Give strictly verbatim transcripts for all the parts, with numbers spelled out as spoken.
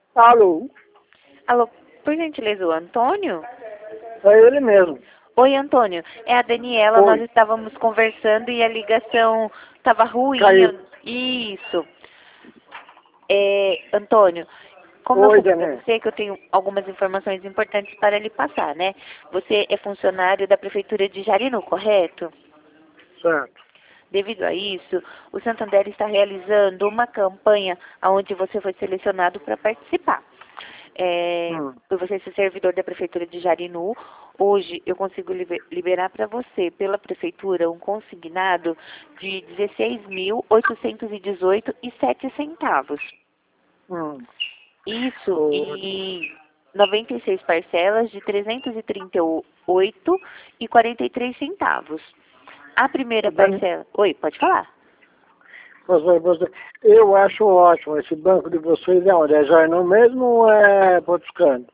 Alô? Alô, por gentileza, o Antônio? É ele mesmo. Oi, Antônio. É a Daniela, Oi. nós estávamos conversando e a ligação estava ruim. Caiu. Isso. É, Antônio, como eu Oi, falei para Daniel. você que eu tenho algumas informações importantes para lhe passar, né? Você é funcionário da Prefeitura de Jarinu, correto? Certo. Devido a isso, o Santander está realizando uma campanha onde você foi selecionado para participar. É, Hum. por você ser servidor da Prefeitura de Jarinu, hoje eu consigo liber- liberar para você, pela Prefeitura, um consignado de dezesseis mil oitocentos e dezoito e sete centavos. Hum. Isso Ô, em noventa e seis parcelas de trezentos e trinta e oito e quarenta e três centavos. A primeira ô, Dani- parcela... Oi, pode falar. você, você, eu acho ótimo. Esse banco de vocês é onde? É Jardim mesmo ou é Porto Canto?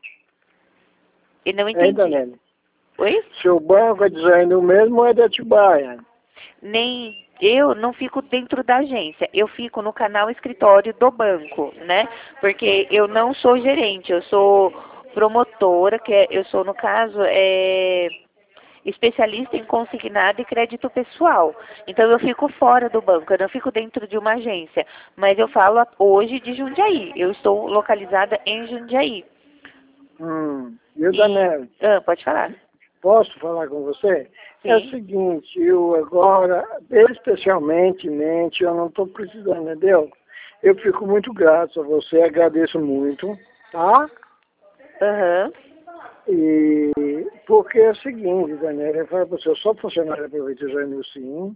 Eu não É, entendi. Daniel? Oi? Seu banco é de Jardim mesmo ou é de Atibaia? Nem eu não fico dentro da agência, eu fico no canal escritório do banco, né? Porque eu não sou gerente, eu sou promotora, que é, eu sou, no caso, é, especialista em consignado e crédito pessoal. Então eu fico fora do banco, eu não fico dentro de uma agência. Mas eu falo a- hoje de Jundiaí, eu estou localizada em Jundiaí. Hum. E o E, Daniel? ah, pode falar. Posso falar com você? É o Sim. seguinte, eu agora, especialmente, mente, eu não estou precisando, entendeu? Eu fico muito grato a você, agradeço muito, tá? Aham. E porque é o seguinte, Daniela, eu falo para você, eu sou funcionário da Prefeitura de Janeiro, sim.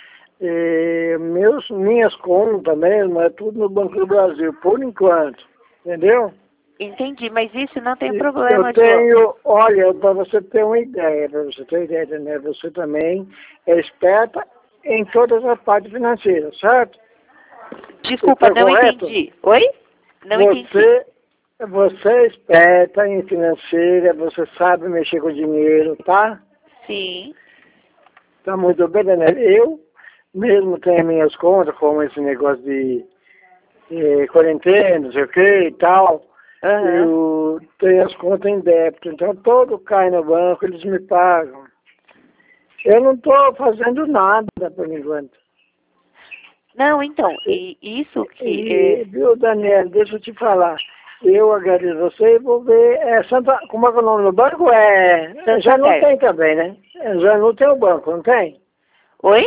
E meus, minhas contas mesmo, é tudo no Banco do Brasil, por enquanto, entendeu? Entendi, mas isso não tem E eu problema, João. tenho, olha, para você ter uma ideia, para você ter uma ideia, né? Você também é esperta em todas as partes financeiras, certo? Desculpa, Está não correto? entendi. Oi? Não entendi. Você, você é esperta em financeira, você sabe mexer com dinheiro, tá? Sim. Tá muito bem, né? Eu mesmo tenho minhas contas, como esse negócio de eh, quarentena, não sei o que e tal. Aham. Eu tenho as contas em débito, então todo cai no banco, eles me pagam. Eu não estou fazendo nada por enquanto. Não, então, E, e isso que e, é, viu, Daniel, deixa eu te falar. Eu agradeço você e vou ver. É Santa, como é que é o nome do banco? É, já não Santander. tem também, né? Já não tem o banco, não tem? Oi?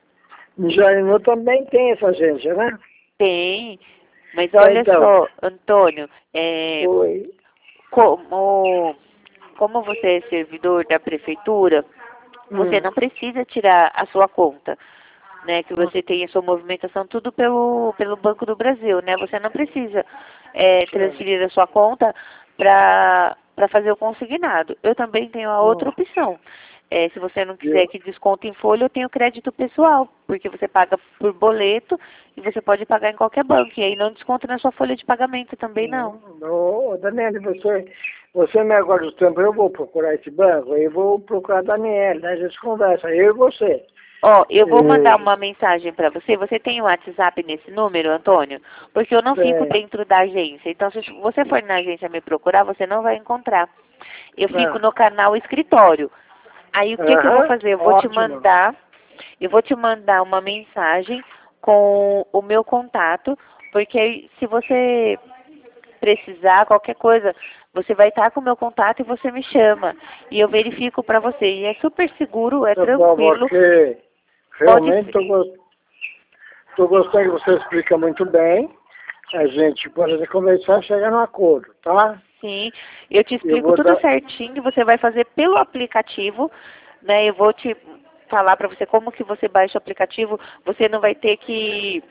Já também tem essa agência, né? Tem. Mas olha Então, só, Antônio, é, foi. como, como você é servidor da prefeitura, você Hum, não precisa tirar a sua conta, né? Que você tem a sua movimentação tudo pelo, pelo Banco do Brasil, né? Você não precisa é, certo. transferir a sua conta para para fazer o consignado. Eu também tenho a outra Hum, opção. É, se você não quiser viu? que desconte em folha, eu tenho crédito pessoal, porque você paga por boleto e você pode pagar em qualquer banco. E aí não desconta na sua folha de pagamento também, não. Hum, ô, Daniele, você, você me aguarda o tempo, eu vou procurar esse banco, eu vou procurar a Daniele, né? A gente conversa, eu e você. Ó, eu vou mandar É, uma mensagem para você. Você tem o WhatsApp nesse número, Antônio? Porque eu não fico é, dentro da agência. Então, se você for na agência me procurar, você não vai encontrar. Eu fico tá. no canal escritório. Aí, o que que eu vou Aham, fazer? Eu vou te ótimo. mandar, eu vou te mandar uma mensagem com o meu contato, porque aí, se você precisar, qualquer coisa, você vai estar com o meu contato e você me chama. E eu verifico para você. E é super seguro, é Tá bom, tranquilo. porque Pode realmente estou gostando que você explica muito bem. A gente pode conversar e chegar num acordo, tá? sim, eu te Eu explico vou tudo dar. certinho, você vai fazer pelo aplicativo, né? Eu vou te falar para você como que você baixa o aplicativo, você não vai ter que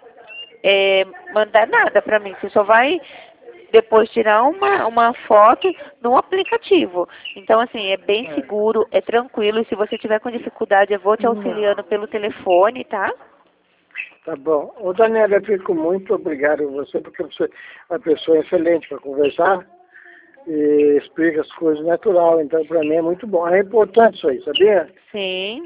é, mandar nada para mim, você só vai depois tirar uma, uma foto no aplicativo. Então, assim, é bem É. seguro, é tranquilo, e se você tiver com dificuldade, eu vou te Não. auxiliando pelo telefone, tá? Tá bom. Ô, Daniela, eu fico muito obrigado a você, porque você é uma pessoa excelente para conversar e explica as coisas natural. Então, para mim é muito bom. É importante isso aí, sabia? Sim,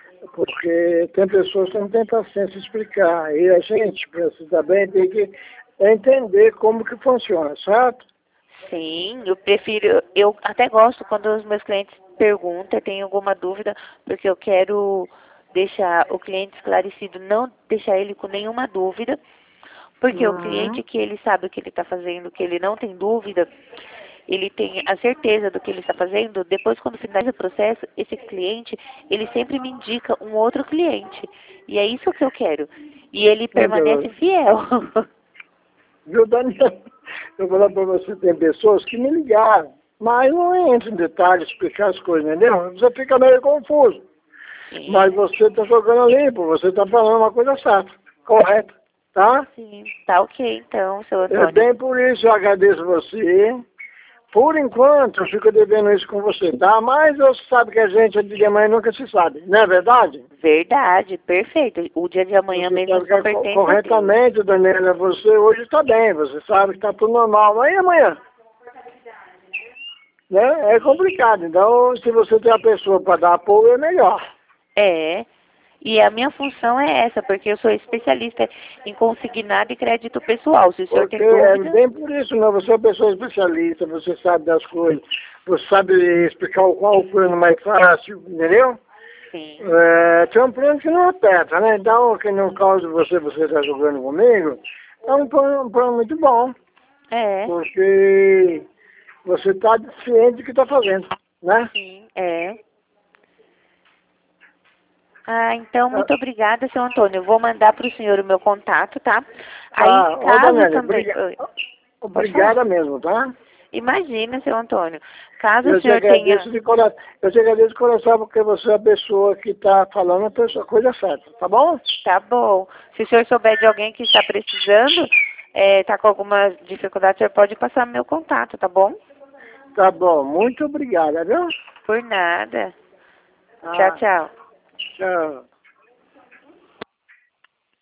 Porque tem pessoas que não têm paciência de explicar. E a gente, para se dar bem, tem que é entender como que funciona, certo? Sim, eu prefiro, eu até gosto quando os meus clientes perguntam, tem alguma dúvida, porque eu quero deixar o cliente esclarecido, não deixar ele com nenhuma dúvida, porque o Uhum. cliente que ele sabe o que ele está fazendo, que ele não tem dúvida, ele tem a certeza do que ele está fazendo, depois quando finaliza o processo, esse cliente, ele sempre me indica um outro cliente. E é isso que eu quero. E ele permanece Entendeu? fiel. Viu, Daniel? Eu vou falar para você, tem pessoas que me ligaram, mas não entra em detalhes, explicar as coisas, entendeu? Você fica meio confuso. Mas Sim, você está jogando limpo, você está falando uma coisa certa, correta, tá? sim. Tá ok então, seu É Antônio. bem por isso eu agradeço você. Por enquanto, eu fico devendo isso com você, tá? Mas eu sabe que a gente, de amanhã nunca se sabe, não é verdade? Verdade, perfeito. O dia de amanhã Você mesmo sabe que é só co- pertence a Deus. corretamente, Daniela, você hoje está bem, você sabe que está tudo normal, mas e amanhã? Né? É complicado, então se você tem a pessoa para dar apoio, é melhor. É. E a minha função é essa, porque eu sou especialista em consignado e crédito pessoal. Se o senhor Porque tem é dúvida, bem por isso, não. Você é uma pessoa especialista, você sabe das coisas, você sabe explicar o- qual o plano mais fácil, entendeu? sim. É, tem um plano que não aperta, né? Então, que no caso de você, você está jogando comigo, é um plano, um plano muito bom, É, porque você está ciente do que está fazendo, né? sim, é. Ah, então, Ah, muito obrigada, seu Antônio. Eu vou mandar para o senhor o meu contato, tá? Aí, ah, ô caso Daniela, também... obriga, Oi, pode falar. obrigada mesmo, tá? Imagina, seu Antônio. Caso o Eu te senhor tenha... agradeço de coração, eu te agradeço de coração porque você é a pessoa que está falando a pessoa, a coisa certa, tá bom? Tá bom. Se o senhor souber de alguém que está precisando, está com alguma dificuldade, o senhor pode passar meu contato, tá bom? Tá bom, muito obrigada, viu? Por nada. Tchau, Ah, tchau. tchau.